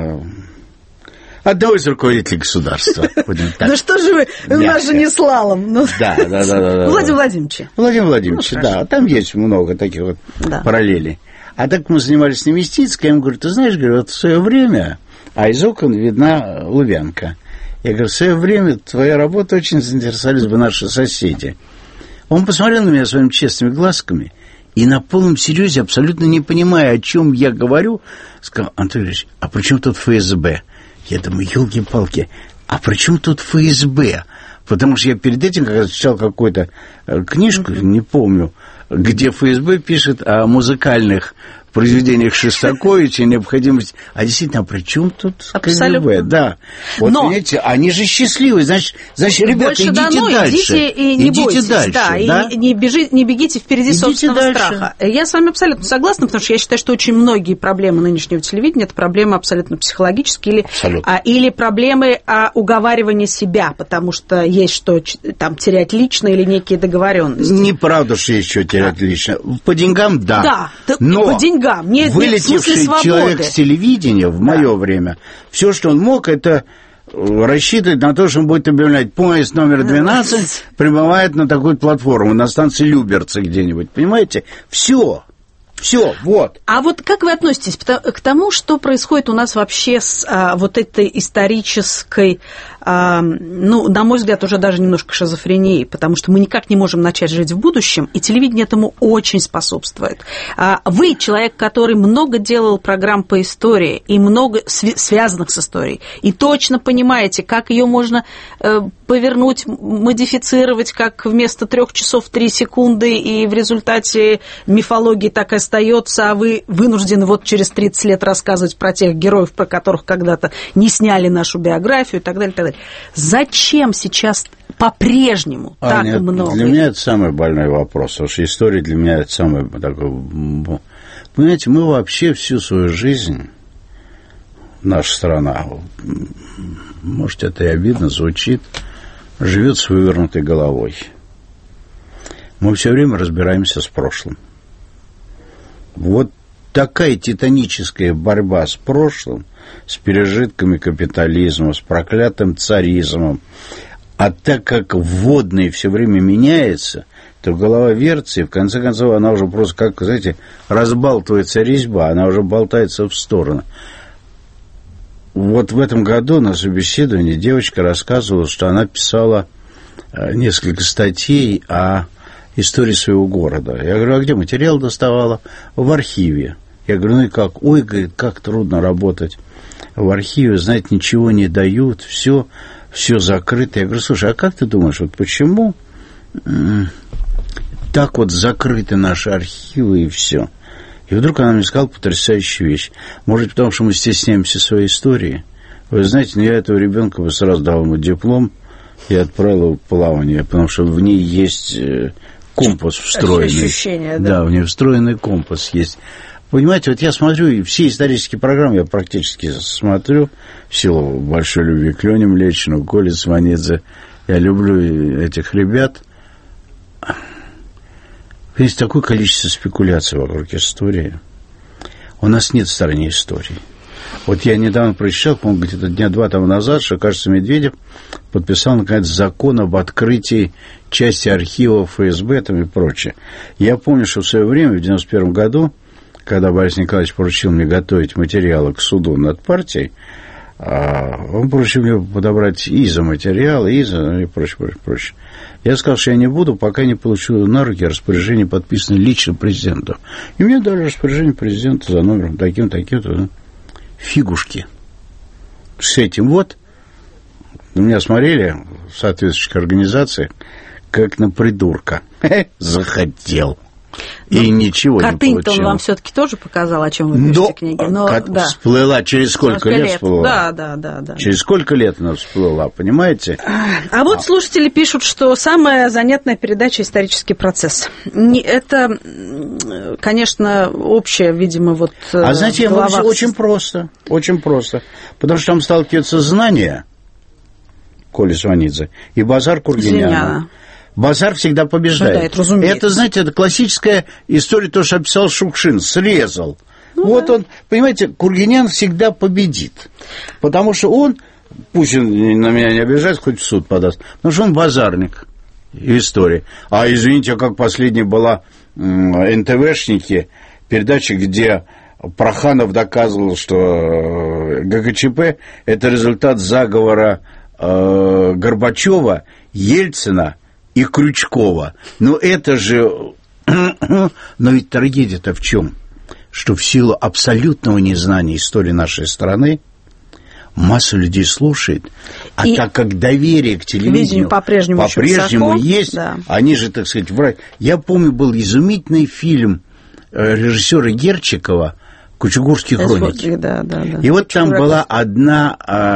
одного из руководителей государства. Ну что же вы, у нас же не слалом. Да. Владимир Владимирович. Владимир Владимирович, да, там есть много таких вот параллелей. А так мы занимались на Мистицкой, я ему говорю, ты знаешь, вот в свое время, а из окон видна Лубянка. Я говорю, в свое время твоя работа очень заинтересовались бы наши соседи. Он посмотрел на меня своими честными глазками и на полном серьезе, абсолютно не понимая, о чем я говорю, сказал, Антон Ильич, а при чем тут ФСБ? Я думаю, елки-палки, а при чем тут ФСБ? Потому что я перед этим как раз читал какую-то книжку, не помню, где ФСБ пишет о музыкальных произведениях Шостаковича, необходимость... А действительно, при чем тут КГБ? Да. Вот, но... понимаете, они же счастливы. Значит, ребята, идите дальше. Идите и не бойтесь. Дальше, да, и не бегите впереди собственного страха. Я с вами абсолютно согласна, потому что я считаю, что очень многие проблемы нынешнего телевидения – это проблемы абсолютно психологические или проблемы уговаривания себя, потому что есть что там терять лично или некие договоренности. Неправда, что есть что терять лично. По деньгам – да. Но по деньгам. Вылетевший человек с телевидения в мое время, все, что он мог, это рассчитывать на то, что он будет объявлять поезд номер 12 прибывает на такую платформу, на станции Люберцы где-нибудь. Понимаете? Все, вот. А вот как вы относитесь к тому, что происходит у нас вообще с вот этой исторической, на мой взгляд, уже даже немножко шизофренией, потому что мы никак не можем начать жить в будущем, и телевидение этому очень способствует. Вы человек, который много делал программ по истории и много связанных с историей, и точно понимаете, как ее можно повернуть, модифицировать, как вместо 3 часов 3 секунды, и в результате мифологии так и остается, а вы вынуждены вот через 30 лет рассказывать про тех героев, про которых когда-то не сняли нашу биографию и так далее, и так далее. Зачем сейчас по-прежнему так много? Для меня это самый больной вопрос, потому что история для меня это самый такой... Понимаете, мы вообще всю свою жизнь, наша страна, может, это и обидно звучит, живет с вывернутой головой. Мы все время разбираемся с прошлым. Вот такая титаническая борьба с прошлым, с пережитками капитализма, с проклятым царизмом. А так как вводный все время меняется, то голова вертится, и в конце концов она уже просто, как, знаете, разбалтывается резьба, она уже болтается в сторону. Вот в этом году на собеседовании девочка рассказывала, что она писала несколько статей о истории своего города. Я говорю, а где материал доставала? В архиве. Я говорю, ну и как? Ой, говорит, как трудно работать в архиве, знаете, ничего не дают, все закрыто. Я говорю, слушай, а как ты думаешь, вот почему так вот закрыты наши архивы и все? И вдруг она мне сказала потрясающую вещь. Может, потому что мы стесняемся своей истории. Вы знаете, я этого ребенка бы сразу дал ему диплом и отправил его в плавание, потому что в ней есть компас встроенный. Ощущение, да. Да, у него встроенный компас есть. Понимаете, вот я смотрю, все исторические программы я практически смотрю в силу большой любви к Лене Млечину, Коле Сванидзе. Я люблю этих ребят. Есть такое количество спекуляций вокруг истории. У нас нет в стороне истории. Вот я недавно прочитал, по-моему, где-то дня два тому назад, что, кажется, Медведев подписал, наконец, закон об открытии части архивов ФСБ там и прочее. Я помню, что в свое время, в 91 году, когда Борис Николаевич поручил мне готовить материалы к суду над партией, он поручил мне подобрать и за материалы, и прочее. Я сказал, что я не буду, пока не получу на руки распоряжение, подписанное лично президентом. И мне дали распоряжение президента за номером таким-то. Фигушки. С этим вот на меня смотрели в соответствующих организациях как на придурка. Захотел. И ничего не получил. Катынь-то он вам все-таки тоже показал, о чем вы пишете книги. Да. Всплыла. Через сколько лет всплыла? Да. Через сколько лет она всплыла, понимаете? А вот слушатели пишут, что самая занятная передача «Исторический процесс». Это, конечно, общее, видимо, вот... А знаете, очень просто. Очень просто. Потому что там сталкиваются знания Коли Сванидзе и базар Кургиняна. Базар всегда побеждает. Это, знаете, это классическая история, то, что описал Шукшин, срезал. Вот он, понимаете, Кургинян всегда победит. Потому что он, пусть он на меня не обижается, хоть в суд подаст, потому что он базарник истории. А извините, как последняя была НТВшники, передача, где Проханов доказывал, что ГКЧП – это результат заговора Горбачева, Ельцина и Крючкова. Но это же... Но ведь трагедия-то в чем? Что в силу абсолютного незнания истории нашей страны масса людей слушает, а и так как доверие к телевидению по-прежнему есть, да. Они же, так сказать, врать. Я помню, был изумительный фильм режиссера Герчикова «Кучугурские хроники». Да. И вот там была одна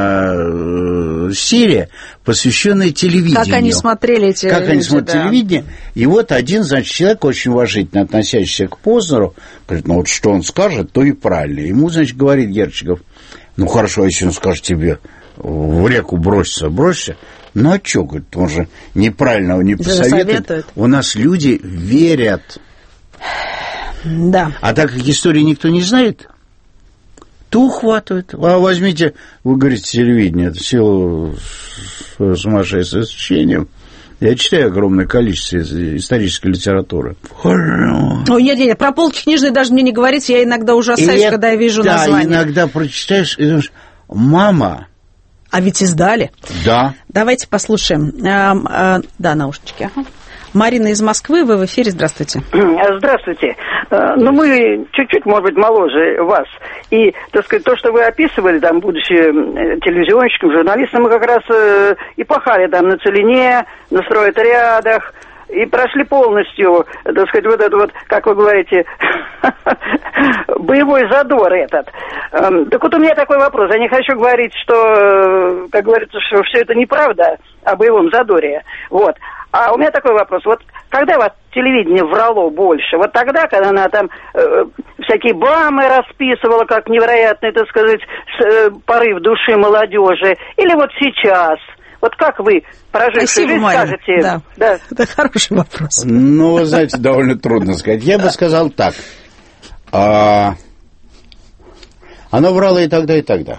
серия, посвященная телевидению. Как они смотрели телевидение. И вот один, значит, человек, очень уважительно относящийся к Познеру, говорит, ну вот что он скажет, то и правильно. Ему, значит, говорит Герчиков, ну хорошо, если он скажет тебе в реку бросься. Ну а что, говорит, он же неправильного не посоветует. У нас люди верят. Да. А так как истории никто не знает, то ухватывает. А возьмите, вы говорите, телевидение, это сила сумасшествия с чтением. Я читаю огромное количество исторической литературы. Ой, нет, про полки книжные даже мне не говорите, я иногда ужасаюсь, когда я вижу название. Да, иногда прочитаешь и думаешь, мама. А ведь издали. Да. Давайте послушаем. Да, наушнички. Ага. Марина из Москвы, вы в эфире, здравствуйте. Здравствуйте. Ну, мы чуть-чуть, может быть, моложе вас. И, так сказать, то, что вы описывали, там, будучи телевизионщиком, журналистом, мы как раз и пахали там на Целине, на стройотрядах, и прошли полностью, так сказать, вот это вот, как вы говорите, боевой задор этот. Так вот у меня такой вопрос. Я не хочу говорить, что, как говорится, что все это неправда о боевом задоре. Вот. А у меня такой вопрос. Вот когда вас телевидение врало больше? Вот тогда, когда она там всякие бамы расписывала, как невероятный, так сказать, порыв души молодежи? Или вот сейчас? Вот как вы, прожившие жизнь, скажете? Да, это хороший вопрос. Ну, вы знаете, довольно трудно сказать. Я бы сказал так. Она врала и тогда, и тогда.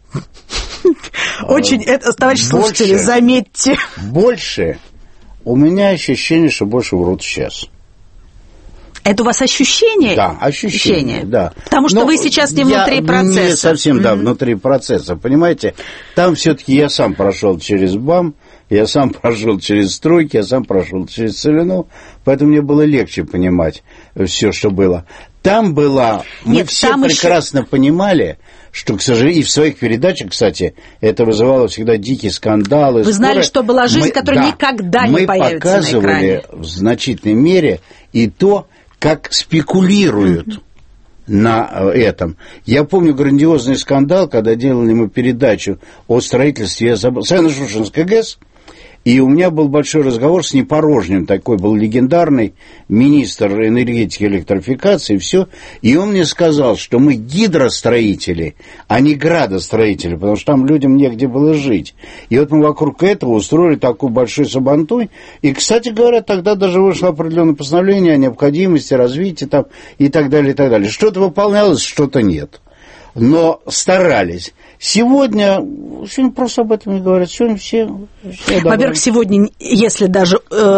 Очень, это, товарищи слушатели, заметьте. Больше... У меня ощущение, что больше врут сейчас. Это у вас ощущение? Да, ощущение, да. Потому что вы сейчас не внутри процесса. Не совсем, да, внутри процесса, понимаете? Там все-таки я сам прошел через БАМ, я сам прошел через стройки, я сам прошел через Целину, поэтому мне было легче понимать все, что было. Там была... Мы все прекрасно понимали, что, к сожалению, и в своих передачах, кстати, это вызывало всегда дикие скандалы. Вы знали, что была жизнь, которая никогда не появится на экране. Мы показывали в значительной мере и то, как спекулируют на этом. Я помню грандиозный скандал, когда делали мы передачу о строительстве, я забыл, Саяно-Шушенской ГЭС. И у меня был большой разговор с Непорожним, такой был легендарный министр энергетики и электрификации, все. И он мне сказал, что мы гидростроители, а не градостроители, потому что там людям негде было жить. И вот мы вокруг этого устроили такой большой сабантуй. И, кстати говоря, тогда даже вышло определенное постановление о необходимости развития там, и так далее, и так далее. Что-то выполнялось, что-то нет. Но старались. Сегодня просто об этом не говорят. Сегодня все во-первых, сегодня, если даже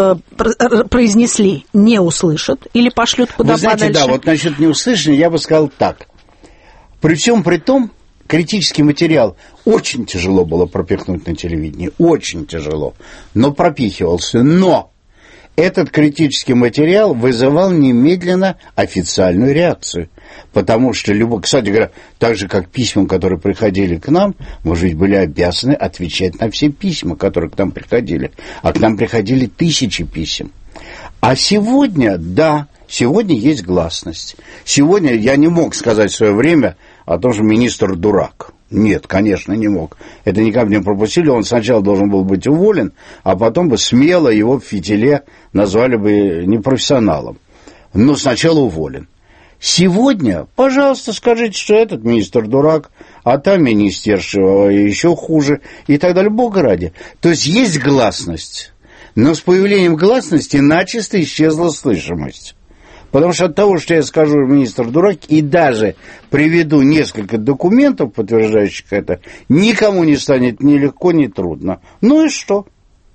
произнесли, не услышат или пошлют куда подальше. Вы знаете, да, вот насчет неуслышания я бы сказал так. При всем при том, критический материал очень тяжело было пропихнуть на телевидении. Очень тяжело. Но пропихивался. Но этот критический материал вызывал немедленно официальную реакцию. Потому что, кстати говоря, так же, как письма, которые приходили к нам, мы же были обязаны отвечать на все письма, которые к нам приходили. А к нам приходили тысячи писем. А сегодня, да, сегодня есть гласность. Сегодня я не мог сказать в свое время о том, что министр дурак. Нет, конечно, не мог. Это никак не пропустили. Он сначала должен был быть уволен, а потом бы смело его в фитиле назвали бы непрофессионалом. Но сначала уволен. Сегодня, пожалуйста, скажите, что этот министр дурак, а там министерша еще хуже, и так далее, Бога ради. То есть гласность, но с появлением гласности начисто исчезла слышимость. Потому что от того, что я скажу, министр дурак, и даже приведу несколько документов, подтверждающих это, никому не станет ни легко, ни трудно. Ну и что?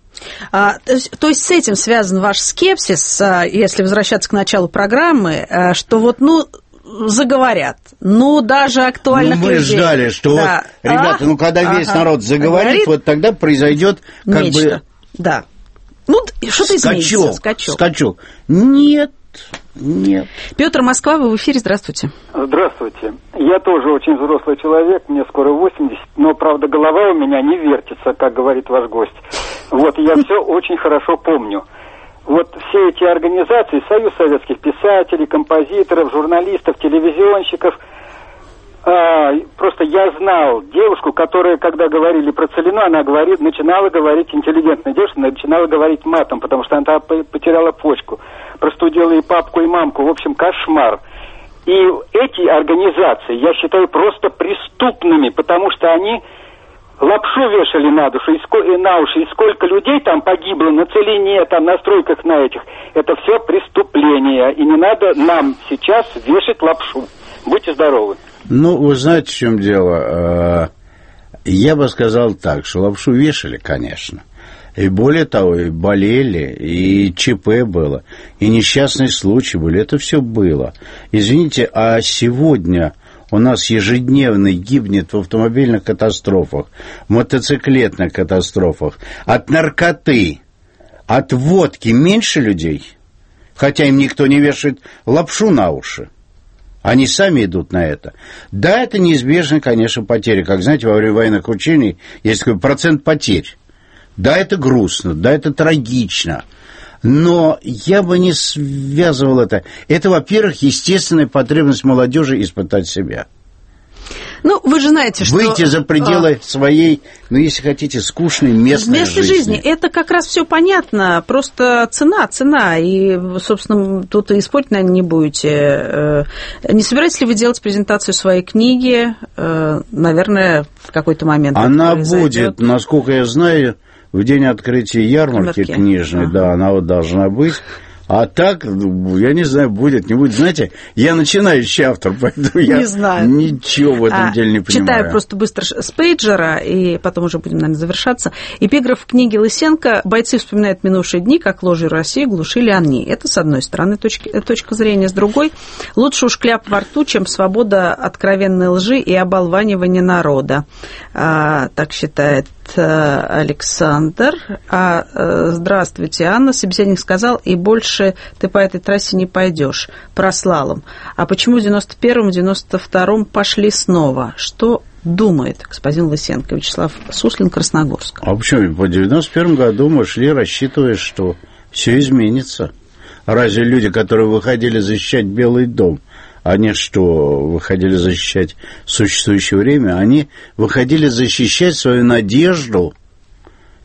То есть с этим связан ваш скепсис, если возвращаться к началу программы, что заговорят, даже актуальных людей. Мы ждали, что да. Ребята, когда весь народ заговорит, вот тогда произойдет нечто. Да. Что-то изменится. Скачок. Нет. Петр, Москва, вы в эфире, здравствуйте. Здравствуйте. Я тоже очень взрослый человек, мне скоро 80, но, правда, голова у меня не вертится, как говорит ваш гость. Я все очень хорошо помню. Все эти организации, Союз советских писателей, композиторов, журналистов, телевизионщиков, просто я знал девушку, которая, когда говорили про Целину, она начинала говорить, интеллигентная девушка, начинала говорить матом, потому что она потеряла почку, простудила и папку, и мамку, в общем, кошмар. И эти организации, я считаю, просто преступными, потому что они лапшу вешали на душу, на уши, и сколько людей там погибло на Целине, там на стройках на этих, это все преступления, и не надо нам сейчас вешать лапшу. Будьте здоровы. Вы знаете, в чем дело? Я бы сказал так, что лапшу вешали, конечно. И более того, и болели, и ЧП было, и несчастные случаи были. Это все было. Извините, а сегодня у нас ежедневно гибнет в автомобильных катастрофах, в мотоциклетных катастрофах, от наркоты, от водки меньше людей, хотя им никто не вешает лапшу на уши. Они сами идут на это. Да, это неизбежно, конечно, потери. Как знаете, во время военных учений есть такой процент потерь. Да, это грустно, да, это трагично. Но я бы не связывал это. Это, во-первых, естественная потребность молодежи испытать себя. Вы же знаете, что... Выйти за пределы своей, если хотите, скучной местной жизни. Это как раз все понятно, просто цена. И, собственно, тут и спорить, наверное, не будете. Не собираетесь ли вы делать презентацию своей книги? Наверное, в какой-то момент она будет, насколько я знаю, в день открытия ярмарки книжной, да, она должна быть. А так, я не знаю, будет, не будет. Знаете, я начинающий автор, поэтому я ничего в этом деле не понимаю. Читаю просто быстро с пейджера, и потом уже будем, наверное, завершаться. Эпиграф книги Лысенко: «Бойцы вспоминают минувшие дни, как ложью России глушили они». Это, с одной стороны, точка зрения. С другой, лучше уж кляп во рту, чем свобода откровенной лжи и оболванивания народа. Так считает Александр. Здравствуйте, Анна. Собеседник сказал: и больше ты по этой трассе не пойдешь. Про слалом. А почему в 91-м, 92-м пошли снова? Что думает господин Лысенко? Вячеслав Суслин, Красногорск. А почему? По 91-м году мы шли, рассчитывая, что все изменится. Разве люди, которые выходили защищать Белый дом, они что, выходили защищать существующее время? Они выходили защищать свою надежду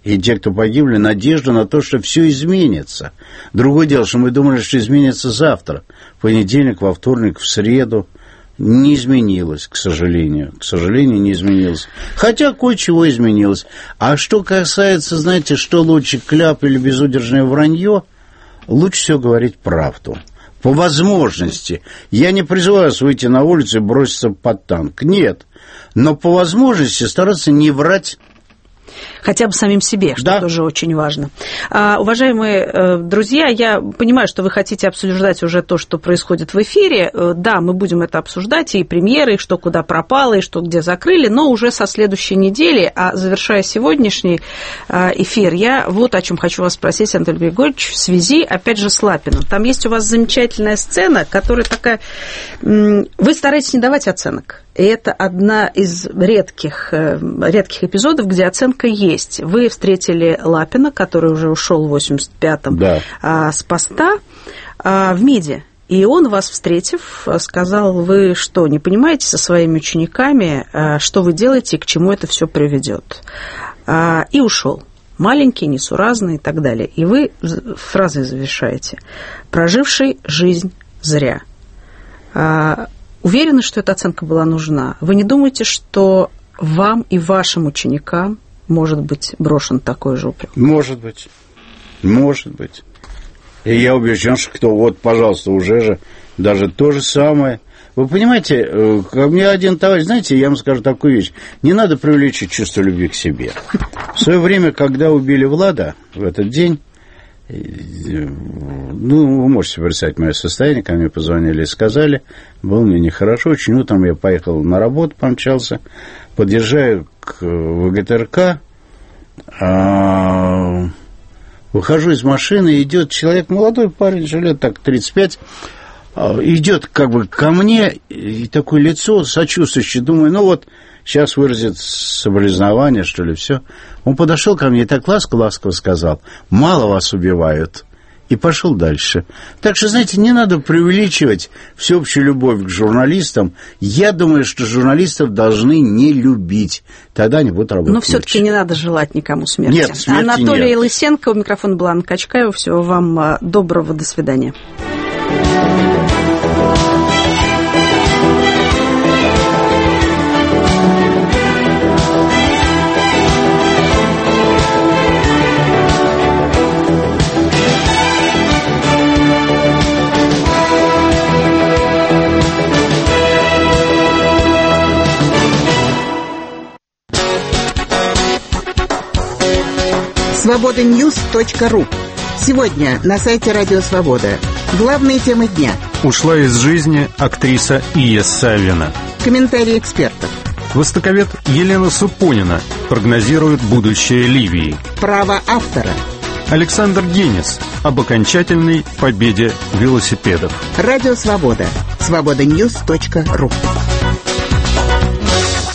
и те, кто погибли, надежду на то, что все изменится. Другое дело, что мы думали, что изменится завтра, в понедельник, во вторник, в среду. Не изменилось, к сожалению. К сожалению, не изменилось. Хотя кое-чего изменилось. А что касается, знаете, что лучше, кляп или безудержное вранье, лучше всего говорить правду. По возможности. Я не призываю вас выйти на улицу и броситься под танк. Нет. Но по возможности стараться не врать. Хотя бы самим себе, что тоже очень важно. Уважаемые друзья, я понимаю, что вы хотите обсуждать уже то, что происходит в эфире. Да, мы будем это обсуждать, и премьеры, и что куда пропало, и что где закрыли, но уже со следующей недели, а завершая сегодняшний эфир, я вот о чем хочу вас спросить, Анатолий Григорьевич, в связи, опять же, с Лапиным. Там есть у вас замечательная сцена, которая такая... Вы стараетесь не давать оценок. И это одна из редких эпизодов, где оценка есть. Вы встретили Лапина, который уже ушел в 85-м с поста в МИДе. И он, вас встретив, сказал, вы что, не понимаете со своими учениками, что вы делаете и к чему это все приведет? И ушел. Маленький, несуразный и так далее. И вы фразой завершаете. Проживший жизнь зря. Уверены, что эта оценка была нужна? Вы не думаете, что вам и вашим ученикам может быть брошен такой же упрек? Может быть. Может быть. И я убежден, что кто, вот, пожалуйста, уже же даже то же самое. Вы понимаете, ко мне один товарищ, знаете, я вам скажу такую вещь. Не надо преувеличить чувство любви к себе. В свое время, когда убили Влада в этот день, вы можете представить мое состояние, ко мне позвонили и сказали, было мне нехорошо, очень утром я поехал на работу, помчался, подъезжаю к ВГТРК, выхожу из машины, идет человек, молодой парень, лет так 35, идет как бы ко мне, и такое лицо сочувствующее, думаю, сейчас выразит соболезнование, что ли, все. Он подошел ко мне и так ласково сказал, мало вас убивают, и пошел дальше. Так что, знаете, не надо преувеличивать всеобщую любовь к журналистам. Я думаю, что журналистов должны не любить. Тогда они будут работать. Но все-таки не надо желать никому смерти. Нет, смерти Анатолий нет. Лысенко, у микрофона была Анна Качкаева. Всего вам доброго, до свидания. Свобода-Ньюс.ру. Сегодня на сайте Радио Свобода. Главные темы дня. Ушла из жизни актриса Ия Савина. Комментарии экспертов. Востоковед Елена Супонина прогнозирует будущее Ливии. Право автора. Александр Генис об окончательной победе велосипедов. Радио Свобода. Свобода-Ньюс.ру.